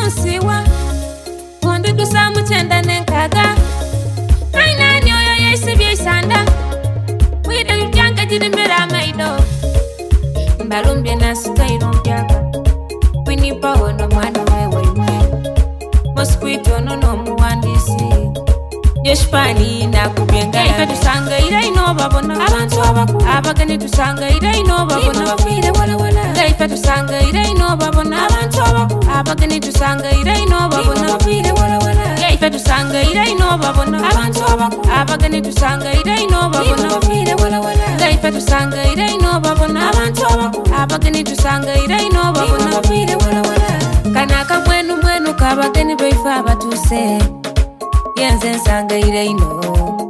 kunsiwa Bundudu samuchenda nenkaga Kainani oyo yesibye isanda Wida yutyanga jirimira maido Mbalumbye nasuka irumpyaga Winipa ono mwana wewe Mosquito no muwandisi Yeshpani nakubyenga Ife tusanga ira ino babona Abantu abaku Abagani tusanga ira ino babona Ibafire wala wala Ife tusanga ira ino babona Abantu abaku Abagani tusanga ira ino babona Ibafire wala wala Ife tusanga ira ino babona Abantu abaku Abagani tusanga ira ino babona Ibafire wala wala Ife tusanga ira ino babona Abantu abaku Abagani tusanga ira ino babona Ibafire wala wala Kanaka mwenu kabagani baifa batuse Yenze nsanga ira ino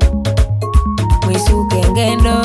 Mwisuke ngendo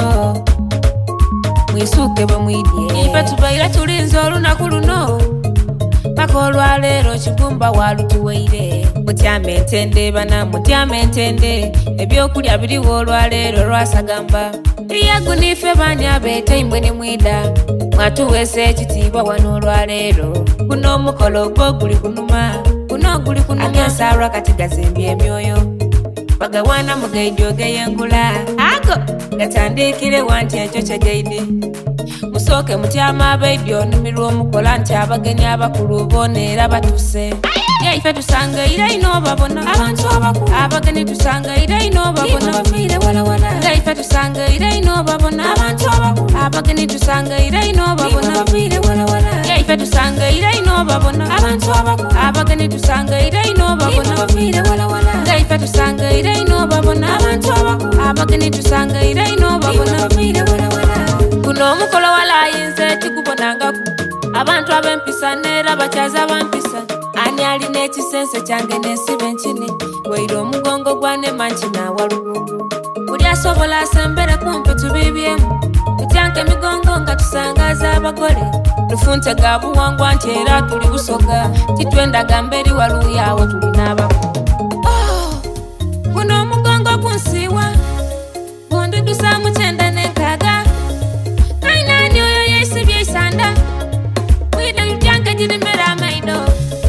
Mwisuke bamwidye Ife tubaira tulinzo olunaku luno Paka olwaleero kigumba walutuweire Mutyame entende bana mutyame entende Ebyokulya biriwo olwaleero lwasagamba Iyagu nife bani abeete imbwe ne mwida Mwatuweesa ekitiibwa wano olwaleero Guno omukolo gwo guli kunuma Guno guli kunuma Agensalwa kati gazimbye emyoyo Bagawana mugaidi ogeyengula Ago gatandikire wanti ekyo kyegaidi Musooke mutyama abaidi onumirwa omukola nti abagenyi abakulu boneera batuse Ife tusanga ira ino babona Abantu abaku Abageni tusanga ira ino babona Ibafire wala wala Ife tusanga ira ino babona Abantu abaku Abageni tusanga ira ino babona Ibafire wala wala Ife tusanga ira ino babona Abantu abaku Abageni tusanga ira ino babona Ibafire wala wala Ife tusanga ira ino babona Abantu abaku Abageni tusanga ira ino babona Ibafire wala wala Kuno omukolo walayinze tikubonangaku Abantu abempisa neera bakyaza bampisa Ani alina ekisense kyange nesibe nkini Weira omugongo gwane mankina walulungu Buli asobola asembere kumpe tubibyemu Tutyanke emigongo nga tusangaza abagole Lufunte ga buwangwa nti era tuli busoga Titwendaga mberi waluyawo tulina abako Guno omugongo gunsiwa Bundudu samuchenda nenkaga Kainani oyo yesibye isanda Wida yutyanga jirimira maido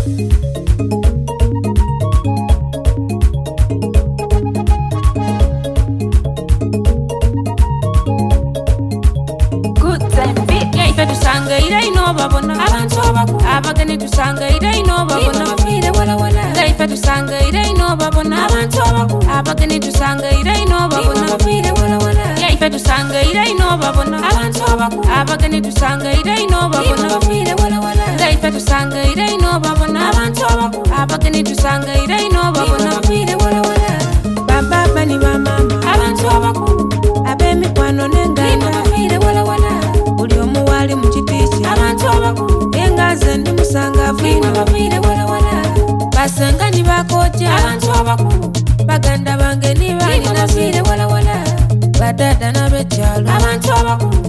Ife tusanga ira ino babona Abantu abaku Abageni tusanga ira ino babona Ibafire wala wala Ife tusanga ira ino babona Abantu abaku Abageni tusanga ira ino babona Ibafire wala wala Ife tusanga ira ino babona Abantu abaku Abageni tusanga ira ino babona Ibafire wala wala Ife tusanga ira ino babona Abantu abaku Abageni tusanga ira ino babona Ibafire wala wala Baba ni mama Abantu abaku Abemikwano nengana Ibafire wala wala Wali mukitichi Abantu abaku Engaze ndi musangavu Ibafire wala wala Basanga ni bakoja Abantu abaku Baganda bange ni bali Ibafire wala wala Badada na bechalo Abantu abaku